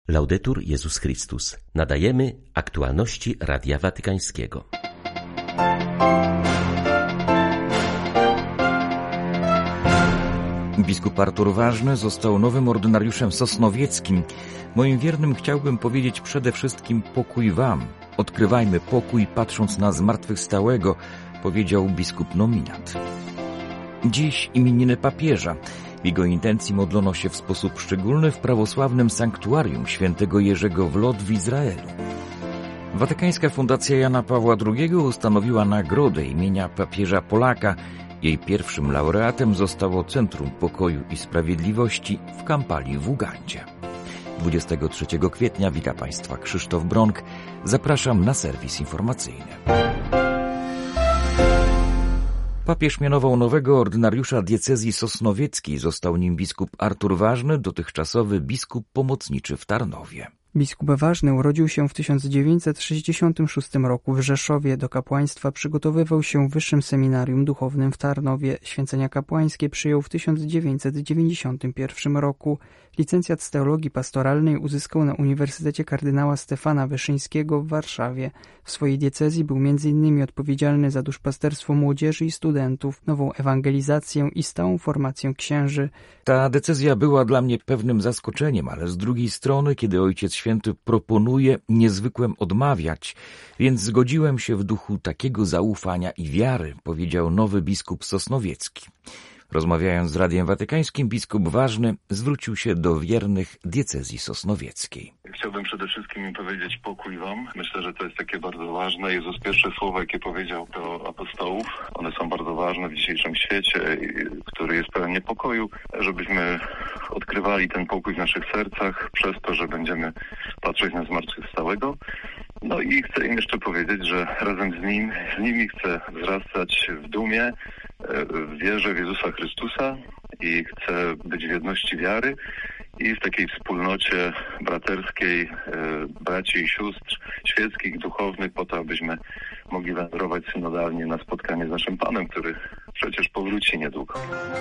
Laudetur Jezus Chrystus. Nadajemy aktualności Radia Watykańskiego. Biskup Artur Ważny został nowym ordynariuszem sosnowieckim. Moim wiernym chciałbym powiedzieć przede wszystkim pokój wam. Odkrywajmy pokój, patrząc na zmartwychwstałego, powiedział biskup nominat. Dziś imieniny papieża. W jego intencji modlono się w sposób szczególny w prawosławnym sanktuarium świętego Jerzego w Lod w Izraelu. Watykańska Fundacja Jana Pawła II ustanowiła nagrodę imienia papieża Polaka. Jej pierwszym laureatem zostało Centrum Pokoju i Sprawiedliwości w Kampali w Ugandzie. 23 kwietnia wita Państwa Krzysztof Bronk. Zapraszam na serwis informacyjny. Papież mianował nowego ordynariusza diecezji sosnowieckiej. Został nim biskup Artur Ważny, dotychczasowy biskup pomocniczy w Tarnowie. Biskup Ważny urodził się w 1966 roku w Rzeszowie. Do kapłaństwa przygotowywał się w Wyższym Seminarium Duchownym w Tarnowie. Święcenia kapłańskie przyjął w 1991 roku. Licencjat z teologii pastoralnej uzyskał na Uniwersytecie kardynała Stefana Wyszyńskiego w Warszawie. W swojej diecezji był m.in. odpowiedzialny za duszpasterstwo młodzieży i studentów, nową ewangelizację i stałą formację księży. Ta decyzja była dla mnie pewnym zaskoczeniem, ale z drugiej strony, kiedy Ojciec Święty proponuje, nie zwykłem odmawiać, więc zgodziłem się w duchu takiego zaufania i wiary, powiedział nowy biskup sosnowiecki. Rozmawiając z Radiem Watykańskim, biskup Ważny zwrócił się do wiernych diecezji sosnowieckiej. Chciałbym przede wszystkim im powiedzieć pokój wam. Myślę, że to jest takie bardzo ważne. Jezus pierwsze słowa, jakie powiedział do apostołów, one są bardzo ważne w dzisiejszym świecie, który jest pełen niepokoju, żebyśmy odkrywali ten pokój w naszych sercach przez to, że będziemy patrzeć na zmartwychwstałego. No i chcę im jeszcze powiedzieć, że razem z nimi chcę wzrastać w dumie, w wierze w Jezusa Chrystusa i chcę być w jedności wiary i w takiej wspólnocie braterskiej, braci i sióstr świeckich, duchownych, po to, abyśmy mogli wędrować synodalnie na spotkanie z naszym Panem, który przecież powróci niedługo.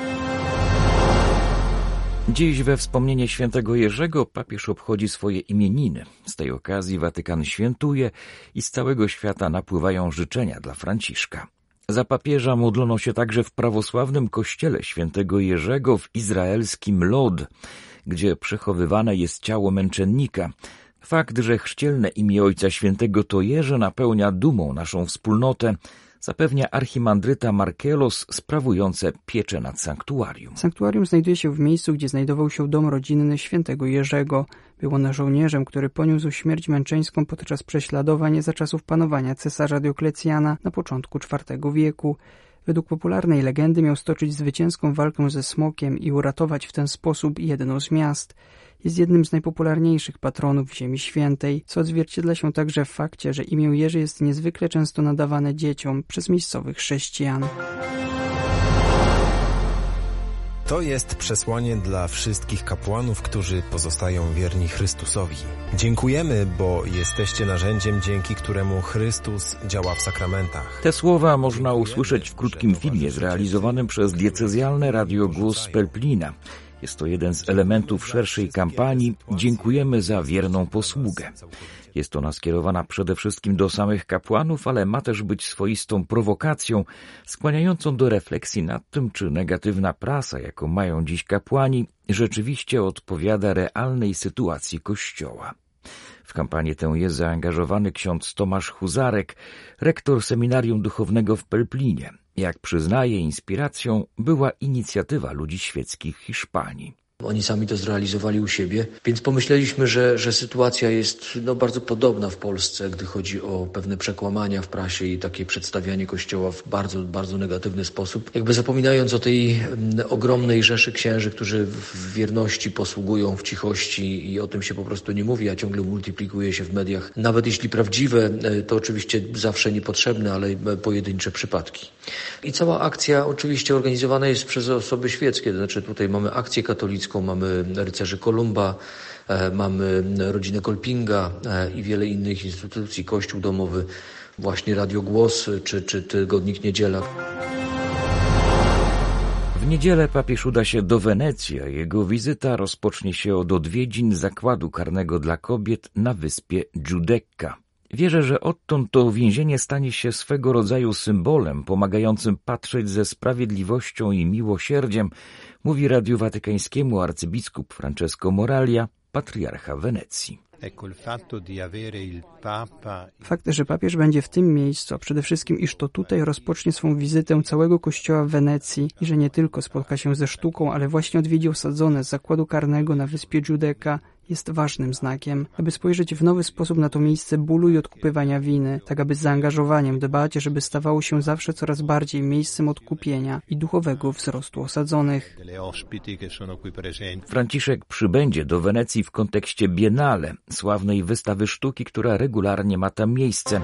Dziś we wspomnienie świętego Jerzego papież obchodzi swoje imieniny. Z tej okazji Watykan świętuje i z całego świata napływają życzenia dla Franciszka. Za papieża modlono się także w prawosławnym kościele świętego Jerzego w izraelskim Lod, gdzie przechowywane jest ciało męczennika. Fakt, że chrzcielne imię Ojca Świętego to Jerzy napełnia dumą naszą wspólnotę, zapewnia archimandryta Markelos sprawujące pieczę nad sanktuarium. Sanktuarium znajduje się w miejscu, gdzie znajdował się dom rodzinny świętego Jerzego. Był on żołnierzem, który poniósł śmierć męczeńską podczas prześladowań za czasów panowania cesarza Dioklecjana na początku IV wieku. Według popularnej legendy miał stoczyć zwycięską walkę ze smokiem i uratować w ten sposób jedno z miast. Jest jednym z najpopularniejszych patronów Ziemi Świętej, co odzwierciedla się także w fakcie, że imię Jerzy jest niezwykle często nadawane dzieciom przez miejscowych chrześcijan. To jest przesłanie dla wszystkich kapłanów, którzy pozostają wierni Chrystusowi. Dziękujemy, bo jesteście narzędziem, dzięki któremu Chrystus działa w sakramentach. Te słowa można usłyszeć w krótkim filmie zrealizowanym przez diecezjalne Radio Głos z Pelplina. Jest to jeden z elementów szerszej kampanii „Dziękujemy za wierną posługę”. Jest ona skierowana przede wszystkim do samych kapłanów, ale ma też być swoistą prowokacją, skłaniającą do refleksji nad tym, czy negatywna prasa, jaką mają dziś kapłani, rzeczywiście odpowiada realnej sytuacji Kościoła. W kampanię tę jest zaangażowany ksiądz Tomasz Huzarek, rektor Seminarium Duchownego w Pelplinie. Jak przyznaje, inspiracją była inicjatywa ludzi świeckich Hiszpanii. Oni sami to zrealizowali u siebie, więc pomyśleliśmy, że sytuacja jest bardzo podobna w Polsce, gdy chodzi o pewne przekłamania w prasie i takie przedstawianie Kościoła w bardzo, bardzo negatywny sposób. Jakby zapominając o tej ogromnej rzeszy księży, którzy w wierności posługują w cichości i o tym się po prostu nie mówi, a ciągle multiplikuje się w mediach. Nawet jeśli prawdziwe, to oczywiście zawsze niepotrzebne, ale pojedyncze przypadki. I cała akcja oczywiście organizowana jest przez osoby świeckie, to znaczy tutaj mamy akcję katolicką, mamy rycerzy Kolumba, mamy rodzinę Kolpinga i wiele innych instytucji, Kościół domowy, właśnie Radio Głos czy Tygodnik Niedziela. W niedzielę papież uda się do Wenecji, a jego wizyta rozpocznie się od odwiedzin zakładu karnego dla kobiet na wyspie Giudecca. Wierzę, że odtąd to więzienie stanie się swego rodzaju symbolem pomagającym patrzeć ze sprawiedliwością i miłosierdziem, mówi Radiu Watykańskiemu arcybiskup Francesco Moraglia, patriarcha Wenecji. Fakt, że papież będzie w tym miejscu, a przede wszystkim, iż to tutaj rozpocznie swą wizytę całego kościoła w Wenecji i że nie tylko spotka się ze sztuką, ale właśnie odwiedzi osadzone z zakładu karnego na wyspie Giudecca, jest ważnym znakiem, aby spojrzeć w nowy sposób na to miejsce bólu i odkupywania winy, tak aby z zaangażowaniem dbać, żeby stawało się zawsze coraz bardziej miejscem odkupienia i duchowego wzrostu osadzonych. Franciszek przybędzie do Wenecji w kontekście Biennale, sławnej wystawy sztuki, która regularnie ma tam miejsce.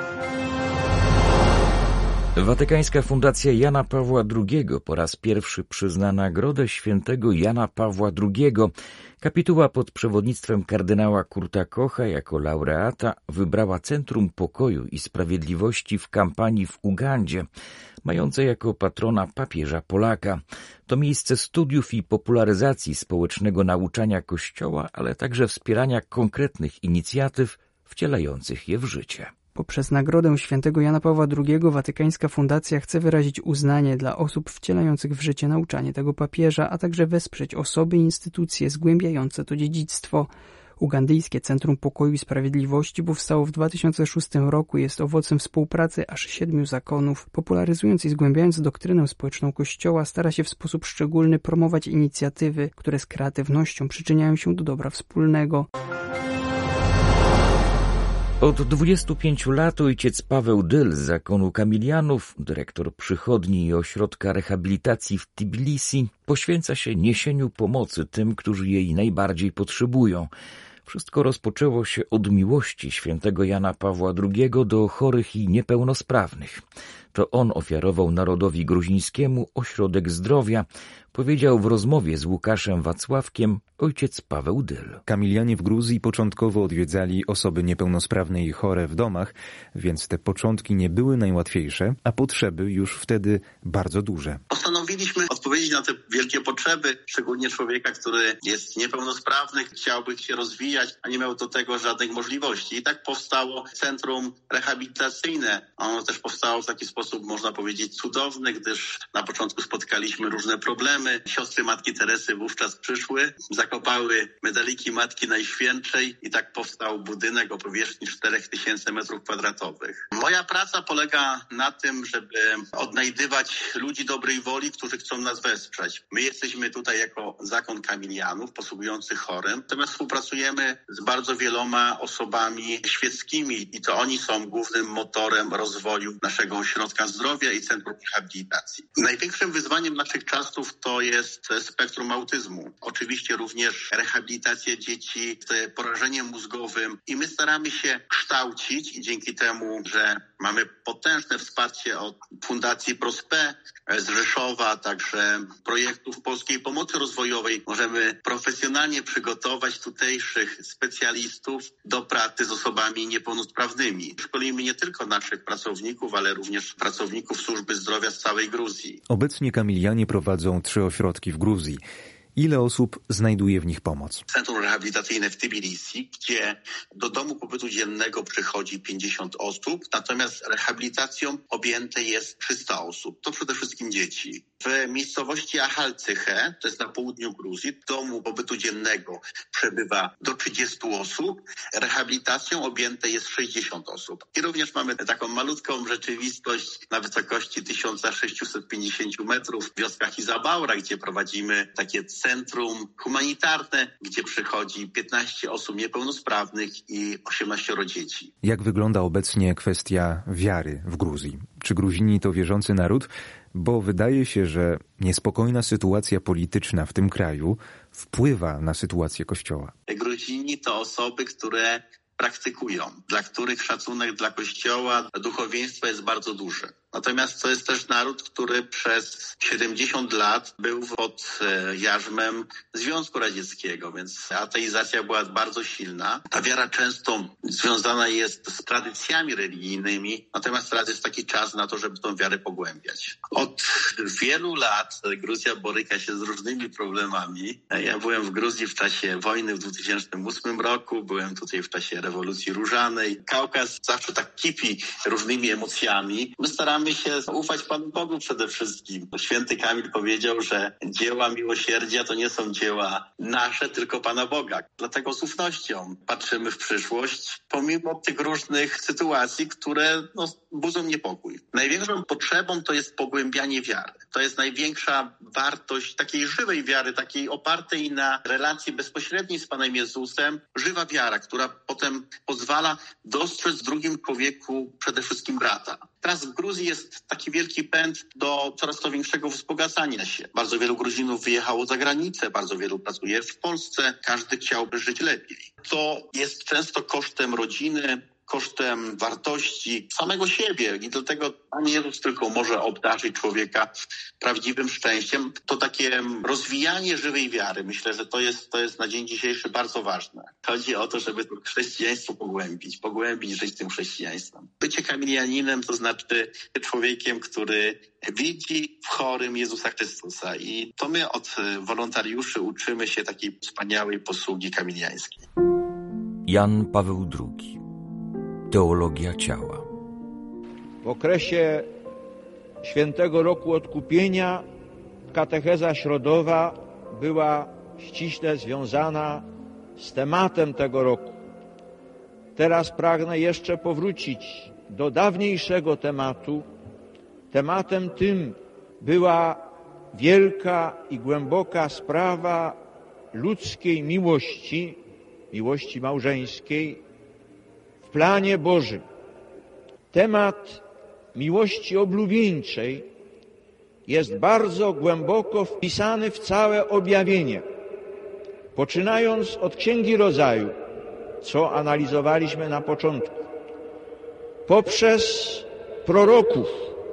Watykańska Fundacja Jana Pawła II po raz pierwszy przyzna Nagrodę Świętego Jana Pawła II. Kapituła pod przewodnictwem kardynała Kurta Kocha jako laureata wybrała Centrum Pokoju i Sprawiedliwości w kampanii w Ugandzie, mające jako patrona papieża Polaka. To miejsce studiów i popularyzacji społecznego nauczania Kościoła, ale także wspierania konkretnych inicjatyw wcielających je w życie. Poprzez Nagrodę Świętego Jana Pawła II Watykańska Fundacja chce wyrazić uznanie dla osób wcielających w życie nauczanie tego papieża, a także wesprzeć osoby i instytucje zgłębiające to dziedzictwo. Ugandyjskie Centrum Pokoju i Sprawiedliwości powstało w 2006 roku i jest owocem współpracy aż 7 zakonów. Popularyzując i zgłębiając doktrynę społeczną Kościoła, stara się w sposób szczególny promować inicjatywy, które z kreatywnością przyczyniają się do dobra wspólnego. Od 25 lat ojciec Paweł Dyl z zakonu Kamilianów, dyrektor przychodni i ośrodka rehabilitacji w Tbilisi, poświęca się niesieniu pomocy tym, którzy jej najbardziej potrzebują. Wszystko rozpoczęło się od miłości świętego Jana Pawła II do chorych i niepełnosprawnych. To on ofiarował narodowi gruzińskiemu ośrodek zdrowia, powiedział w rozmowie z Łukaszem Wacławkiem ojciec Paweł Dyl. Kamilianie w Gruzji początkowo odwiedzali osoby niepełnosprawne i chore w domach, więc te początki nie były najłatwiejsze, a potrzeby już wtedy bardzo duże. Postanowiliśmy odpowiedzieć na te wielkie potrzeby, szczególnie człowieka, który jest niepełnosprawny, chciałby się rozwijać, a nie miał do tego żadnych możliwości. I tak powstało centrum rehabilitacyjne. Ono też powstało w taki sposób, można powiedzieć, cudowny, gdyż na początku spotkaliśmy różne problemy. Siostry Matki Teresy wówczas przyszły, zakopały medaliki Matki Najświętszej i tak powstał budynek o powierzchni 4000 m2. Moja praca polega na tym, żeby odnajdywać ludzi dobrej woli, którzy chcą nas wesprzeć. My jesteśmy tutaj jako zakon Kamilianów, posługujący chorym, natomiast współpracujemy z bardzo wieloma osobami świeckimi i to oni są głównym motorem rozwoju naszego ośrodka zdrowia i centrum rehabilitacji. Największym wyzwaniem naszych czasów to jest spektrum autyzmu. Oczywiście również rehabilitacja dzieci z porażeniem mózgowym i my staramy się kształcić i dzięki temu, że mamy potężne wsparcie od Fundacji Prospe z Rzeszowa, także projektów Polskiej Pomocy Rozwojowej, możemy profesjonalnie przygotować tutejszych specjalistów do pracy z osobami niepełnosprawnymi. Szkolimy nie tylko naszych pracowników, ale również pracowników służby zdrowia z całej Gruzji. Obecnie Kamilianie prowadzą 3 ośrodki w Gruzji. Ile osób znajduje w nich pomoc? Centrum rehabilitacyjne w Tbilisi, gdzie do domu pobytu dziennego przychodzi 50 osób, natomiast rehabilitacją objęte jest 300 osób. To przede wszystkim dzieci. W miejscowości Achalcyche, to jest na południu Gruzji, w domu pobytu dziennego przebywa do 30 osób. Rehabilitacją objęte jest 60 osób. I również mamy taką malutką rzeczywistość na wysokości 1650 metrów w wioskach Izabaura, gdzie prowadzimy takie centrum humanitarne, gdzie przychodzi 15 osób niepełnosprawnych i 18 dzieci. Jak wygląda obecnie kwestia wiary w Gruzji? Czy Gruzini to wierzący naród? Bo wydaje się, że niespokojna sytuacja polityczna w tym kraju wpływa na sytuację Kościoła. Gruzini to osoby, które praktykują, dla których szacunek dla Kościoła, duchowieństwa jest bardzo duży. Natomiast to jest też naród, który przez 70 lat był pod jarzmem Związku Radzieckiego, więc ateizacja była bardzo silna. Ta wiara często związana jest z tradycjami religijnymi, natomiast teraz jest taki czas na to, żeby tą wiarę pogłębiać. Od wielu lat Gruzja boryka się z różnymi problemami. Ja byłem w Gruzji w czasie wojny w 2008 roku, byłem tutaj w czasie rewolucji różanej. Kaukaz zawsze tak kipi różnymi emocjami. My staramy się ufać Panu Bogu przede wszystkim. Święty Kamil powiedział, że dzieła miłosierdzia to nie są dzieła nasze, tylko Pana Boga. Dlatego z ufnością patrzymy w przyszłość, pomimo tych różnych sytuacji, które budzą niepokój. Największą potrzebą to jest pogłębianie wiary. To jest największa wartość takiej żywej wiary, takiej opartej na relacji bezpośredniej z Panem Jezusem. Żywa wiara, która potem pozwala dostrzec w drugim człowieku przede wszystkim brata. Teraz w Gruzji jest taki wielki pęd do coraz to większego wzbogacania się. Bardzo wielu Gruzinów wyjechało za granicę, bardzo wielu pracuje w Polsce. Każdy chciałby żyć lepiej. To jest często kosztem rodziny, kosztem wartości samego siebie i dlatego Pan Jezus tylko może obdarzyć człowieka prawdziwym szczęściem. To takie rozwijanie żywej wiary, myślę, że to jest na dzień dzisiejszy bardzo ważne. Chodzi o to, żeby to chrześcijaństwo pogłębić, żyć tym chrześcijaństwem. Bycie kamilianinem to znaczy człowiekiem, który widzi w chorym Jezusa Chrystusa i to my od wolontariuszy uczymy się takiej wspaniałej posługi kamiliańskiej. Jan Paweł II. Teologia ciała. W okresie świętego roku odkupienia katecheza środowa była ściśle związana z tematem tego roku. Teraz pragnę jeszcze powrócić do dawniejszego tematu. Tematem tym była wielka i głęboka sprawa ludzkiej miłości, miłości małżeńskiej, w planie Bożym. Temat miłości oblubieńczej jest bardzo głęboko wpisany w całe objawienie. Poczynając od Księgi Rodzaju, co analizowaliśmy na początku, poprzez proroków,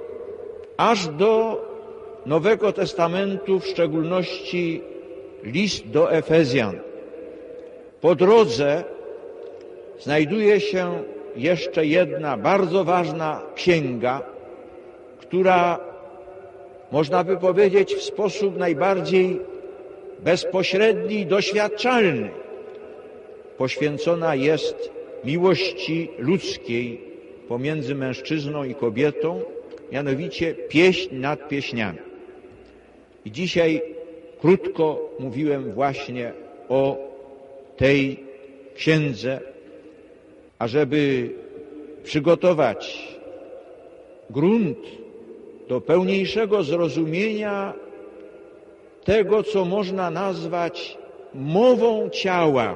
aż do Nowego Testamentu, w szczególności list do Efezjan. Po drodze znajduje się jeszcze jedna bardzo ważna księga, która, można by powiedzieć, w sposób najbardziej bezpośredni i doświadczalny poświęcona jest miłości ludzkiej pomiędzy mężczyzną i kobietą, mianowicie Pieśń nad pieśniami. I dzisiaj krótko mówiłem właśnie o tej księdze, ażeby przygotować grunt do pełniejszego zrozumienia tego, co można nazwać mową ciała.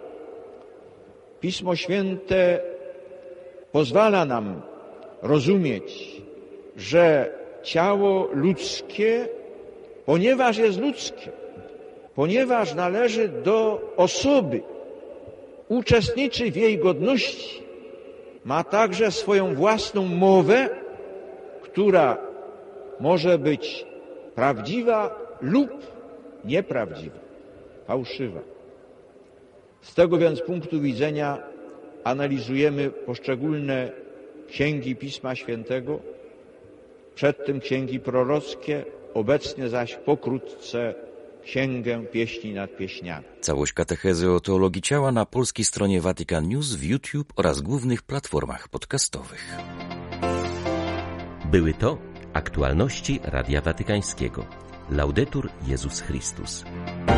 Pismo Święte pozwala nam rozumieć, że ciało ludzkie, ponieważ jest ludzkie, ponieważ należy do osoby, uczestniczy w jej godności, ma także swoją własną mowę, która może być prawdziwa lub nieprawdziwa, fałszywa. Z tego więc punktu widzenia analizujemy poszczególne księgi Pisma Świętego, przed tym księgi prorockie, obecnie zaś pokrótce Księgę Pieśni nad pieśniami. Całość katechezy o teologii ciała na polskiej stronie Vatican News, w YouTube oraz głównych platformach podcastowych. Były to aktualności Radia Watykańskiego. Laudetur Jezus Chrystus.